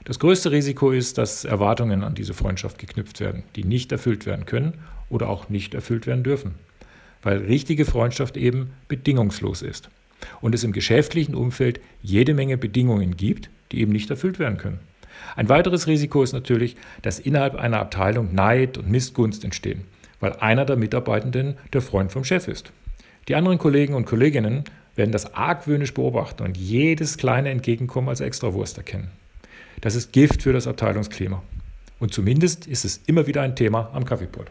Das größte Risiko ist, dass Erwartungen an diese Freundschaft geknüpft werden, die nicht erfüllt werden können oder auch nicht erfüllt werden dürfen, weil richtige Freundschaft eben bedingungslos ist und es im geschäftlichen Umfeld jede Menge Bedingungen gibt, die eben nicht erfüllt werden können. Ein weiteres Risiko ist natürlich, dass innerhalb einer Abteilung Neid und Missgunst entstehen, weil einer der Mitarbeitenden der Freund vom Chef ist. Die anderen Kollegen und Kolleginnen werden das argwöhnisch beobachten und jedes kleine Entgegenkommen als Extrawurst erkennen. Das ist Gift für das Abteilungsklima. Und zumindest ist es immer wieder ein Thema am Kaffeepot.